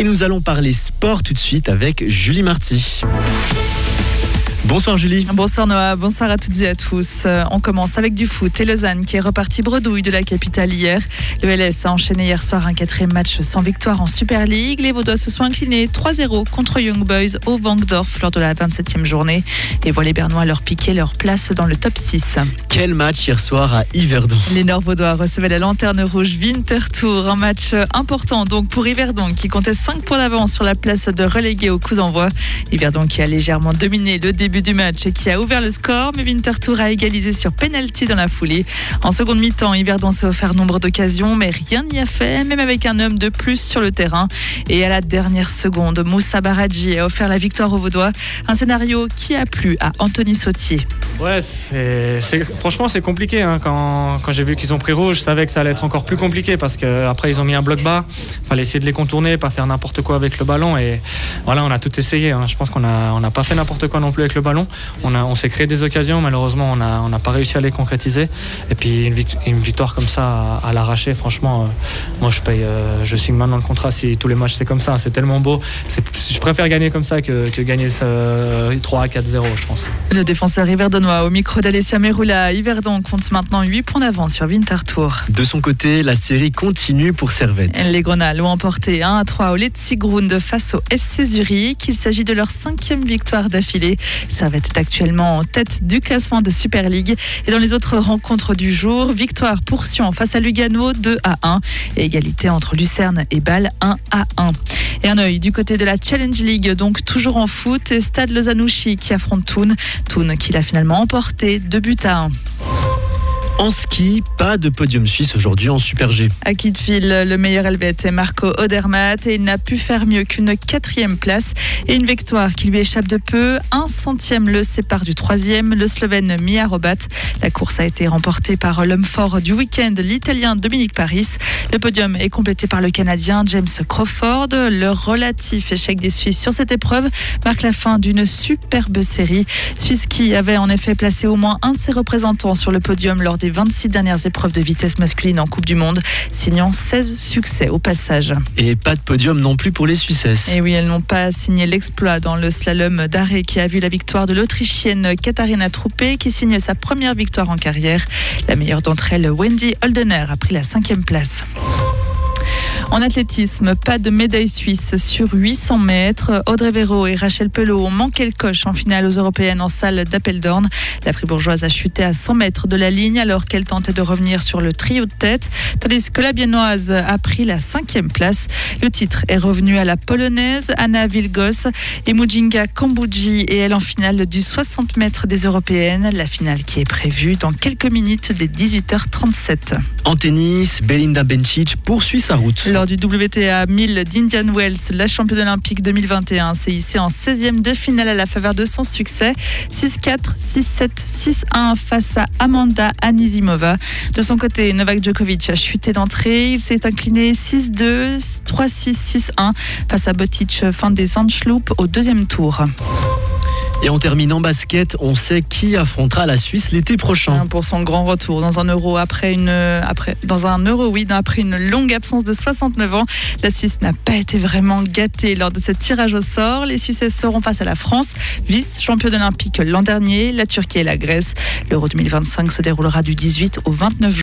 Et nous allons parler sport tout de suite avec Julie Marty. Bonsoir Julie. Bonsoir Noah, bonsoir à toutes et à tous. On commence avec du foot et Lausanne qui est reparti bredouille de la capitale hier. Le LS a enchaîné hier soir un 4e match sans victoire en Super League. Les Vaudois se sont inclinés 3-0 contre Young Boys au Wankdorf lors de la 27e journée et voient les Bernois leur piquer leur place dans le top 6. Quel match hier soir à Yverdon. Les Nord-Vaudois recevaient la lanterne rouge Winterthur, un match important donc pour Yverdon qui comptait 5 points d'avance sur la place de relégué au coup d'envoi. Yverdon qui a légèrement dominé le début du match et qui a ouvert le score, mais Winterthur a égalisé sur penalty dans la foulée. En seconde mi-temps, Yverdon s'est offert nombre d'occasions, mais rien n'y a fait, même avec un homme de plus sur le terrain. Et à la dernière seconde, Moussa Baradji a offert la victoire aux Vaudois. Un scénario qui a plu à Anthony Sautier. Ouais, franchement c'est compliqué. Quand j'ai vu qu'ils ont pris rouge, je savais que ça allait être encore plus compliqué parce qu'après ils ont mis un bloc bas. Il fallait essayer de les contourner, pas faire n'importe quoi avec le ballon. Et voilà, on a tout essayé. Je pense qu'on n'a pas fait n'importe quoi non plus avec le ballon. On s'est créé des occasions, malheureusement on n'a pas réussi à les concrétiser. Et puis une victoire comme ça à l'arraché, franchement, moi je signe maintenant le contrat si tous les matchs c'est comme ça. C'est tellement beau. Je préfère gagner comme ça que gagner 3-4-0, je pense. Le défenseur yverdonois au micro d'Alessia Meroula, Yverdon compte maintenant 8 points d'avance sur Winterthur. De son côté, la série continue pour Servette. Les Grenats l'ont emporté 1-3 au Letzigrund face au FC Zurich. Il s'agit de leur 5e victoire d'affilée. Servette est actuellement en tête du classement de Super League. Et dans les autres rencontres du jour, victoire pour Sion face à Lugano 2-1 et égalité entre Lucerne et Bâle 1-1. Et un œil du côté de la Challenge League, donc toujours en foot, et Stade Lausanne-Ouchy qui affronte Thun. Thun qui l'a finalement emporté 2-1. En ski, pas de podium suisse aujourd'hui en Super G. À Kitzbühel, le meilleur helvète est Marco Odermatt et il n'a pu faire mieux qu'une 4e place et une victoire qui lui échappe de peu. 1 centième le sépare du 3e, le Slovène Mia Robat. La course a été remportée par l'homme fort du week-end, l'Italien Dominique Paris. Le podium est complété par le Canadien James Crawford. Le relatif échec des Suisses sur cette épreuve marque la fin d'une superbe série. Suisse qui avait en effet placé au moins un de ses représentants sur le podium lors des 26 dernières épreuves de vitesse masculine en Coupe du Monde, signant 16 succès au passage. Et pas de podium non plus pour les Suissesses. Et oui, elles n'ont pas signé l'exploit dans le slalom d'arrêt qui a vu la victoire de l'Autrichienne Katharina Truppe qui signe sa première victoire en carrière. La meilleure d'entre elles, Wendy Holdener, a pris la 5e place. En athlétisme, pas de médaille suisse sur 800 mètres. Audrey Véro et Rachel Pelot ont manqué le coche en finale aux Européennes en salle d'Apeldoorn. La Fribourgeoise a chuté à 100 mètres de la ligne alors qu'elle tentait de revenir sur le trio de tête, tandis que la Biennoise a pris la 5e place. Le titre est revenu à la Polonaise Anna Wilgos et Mujinga Kambuji et elle en finale du 60 mètres des Européennes. La finale qui est prévue dans quelques minutes dès 18h37. En tennis, Belinda Bencic poursuit sa route. Lors du WTA 1000 d'Indian Wells, la championne olympique 2021 s'est hissée en 16e de finale à la faveur de son succès. 6-4, 6-7, 6-1 face à Amanda Anisimova. De son côté, Novak Djokovic a chuté d'entrée. Il s'est incliné 6-2, 3-6, 6-1 face à Botic van de Zandschulp au 2e tour. Et on termine en basket, on sait qui affrontera la Suisse l'été prochain. Pour son grand retour dans un Euro après une longue absence de 69 ans. La Suisse n'a pas été vraiment gâtée lors de ce tirage au sort. Les Suissesses seront face à la France, vice-championne olympique l'an dernier, la Turquie et la Grèce. L'Euro 2025 se déroulera du 18 au 29 juin.